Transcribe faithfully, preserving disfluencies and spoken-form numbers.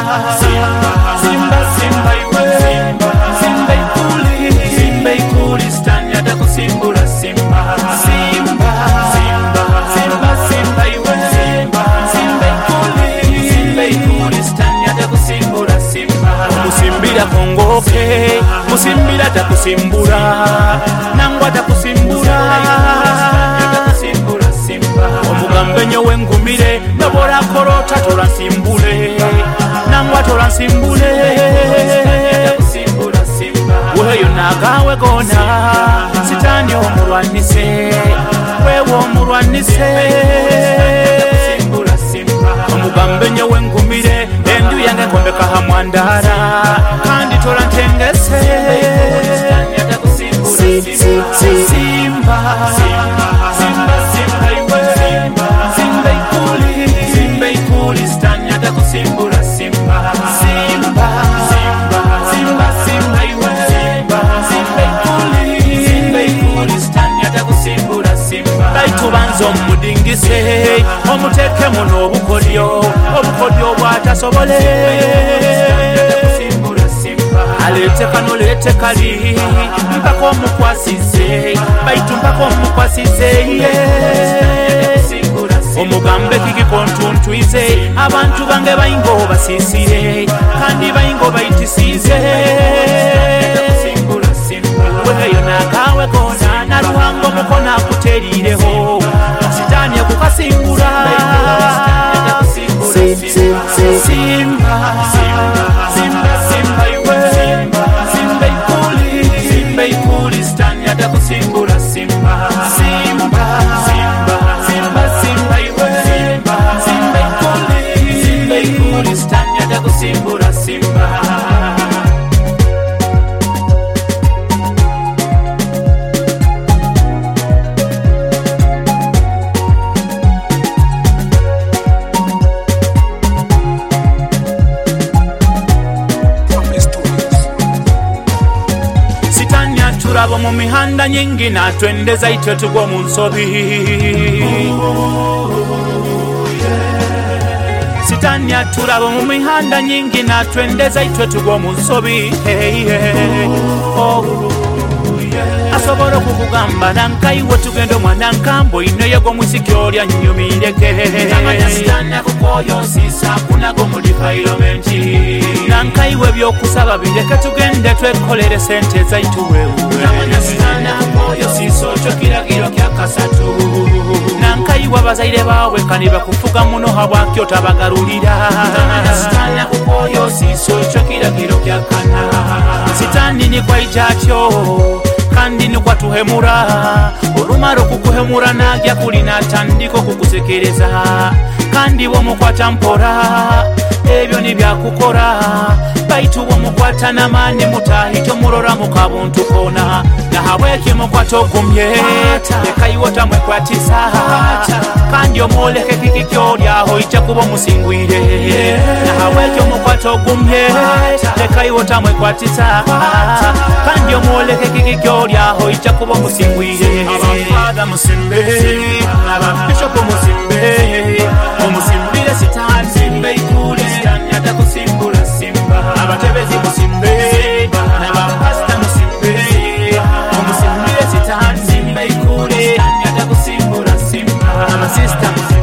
Simba, Simba, Simba iwe Simba, Simba ikuli, Simba ikuli stanya takusimbura Simba, Simba, Simba, Simba, Simba iwe Simba, Simba ikuli, Simba ikuli stanya takusimbura Simba. Musimbira kongoke, musimbira takusimbura, nangwa takusimbura. Omugambenyo wengumire nabora korota toransimbule, nangwa toransimbule. Weyo nagawe gona sitani omulwanise, wewo omulwanise. Omugambenyo wengumire endu yange nkombeka hamwandara kandi torantengese. Simba, Simba, Simba, Simba iwe Simba, Simba ikuli, Simba ikuli stanya takusimbura Simba, Simba, Simba, Simba, Simba iwe Simba, Simba ikuli, Simba ikuli stanya takusimbura Simba. Baitu banzo mudingise omuteke muno obukodyo, obukodyo bwatasobole. Alete kano lete kali mpaka omukwasize, baitu mpaka omukwasize. Omugambe kiki kontuntwize, abantu bange bayingo basisire kandi bayingo bayitisize. Weyo nagawe kona na ruhango mukona kuterireho, sitani akukasimbura. Simba, Simba, Simba, Simba iwe Simba, Simba ikuli, Simba ikuli stanya takusimbura Simba, Simba, Simba, Simba, Simba iwe Simba, Simba ikuli, Simba ikuli stanya takusimbura Simba. Turabo mu mihanda nyingi na twendeza itwe tugwa mu nsobi. Sitani aturabo mu mihanda nyingi na twendeza itwe tugwa mu nsobi. Asobora kukugamba nankaiwe tugendo mwana nkambo ineyego mwisikyo lya nnyumireke. Namanya sitani akukoyo sisa kunago mu dipayilomenti. Nankaiwe byokusaba bireke tugende twekolere sente zaitu wewe. Namanya sitani akukoyo siso kyo kiragiro kya kasatu. Nankaiwe abazaire bawe kani bakufuga muno habwakyo tabagarulira. Namanya sitani akukoyo siso kyo kiragiro kya kana. Sitani ni kwa ijakyo kandi ni kwatuhemura, olumaro kukuhemura najja kulina tandiko kukusekereza kandi womukwata mpora ebyo ni byakukora. Baitu womukwata namani mutahito murora mukabuntu kona nahabweki mukwata ogumye ekaiwota mwekwatisa kandi omwoleke kikikyo lyaho ijja kuba omusingwire. Nahabweki omukwata ogumye ekaiwota mwekwatisa kandi omwoleke kikikyo lyaho ijja kuba omusingwire. Abafada musimbe, ababishopu musimbe, omusimbire sitani Simba ikuli stanya takusimbura Simba. Abatebezi musimbe, nabapasta musimbe, omusimbire sitani Simba ikuli stanya takusimbura Simba. Amasista musimbe.